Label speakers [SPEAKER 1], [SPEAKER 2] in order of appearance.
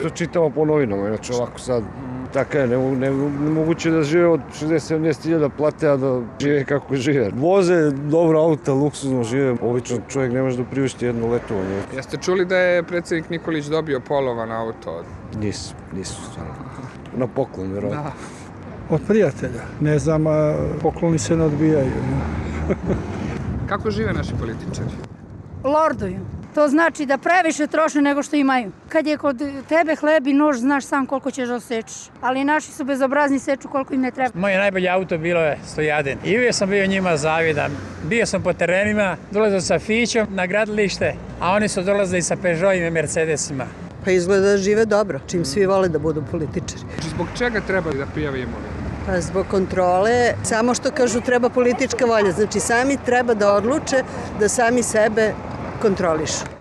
[SPEAKER 1] To čitamo po novinama, inače ovako sad tako je, nemoguće da žive od 60-70 hiljada plate, a da žive kako žive. Voze dobro auta, luksuzno žive, obično čovjek ne može da priušti jedno letovanje.
[SPEAKER 2] Jeste čuli da je predsjednik Nikolić dobio polovan auto?
[SPEAKER 1] Nisu stvarno. Na poklon, vjerovatno.
[SPEAKER 3] Od prijatelja. Ne znam, pokloni se ne odbijaju.
[SPEAKER 2] Kako žive naši političari?
[SPEAKER 4] Lorduju. To znači da previše troše nego što imaju. Kad je kod tebe hleb i nož, znaš sam koliko ćeš da osečeš. Ali naši su bezobrazni, seču koliko im ne treba.
[SPEAKER 5] Moje najbolje auto bilo je Stojadin. I uvijek sam bio njima zavidan. Bio sam po terenima, dolazio sa Fićom na gradilište, a oni su dolazili sa Peugeotima i Mercedesima.
[SPEAKER 6] Pa izgleda da žive dobro, čim svi vole da budu političari.
[SPEAKER 2] Zbog čega treba da prijave imovinu?
[SPEAKER 6] Pa zbog kontrole, samo što kažu treba politička volja. Znači sami treba da odluče da sami sebe kontrolišu.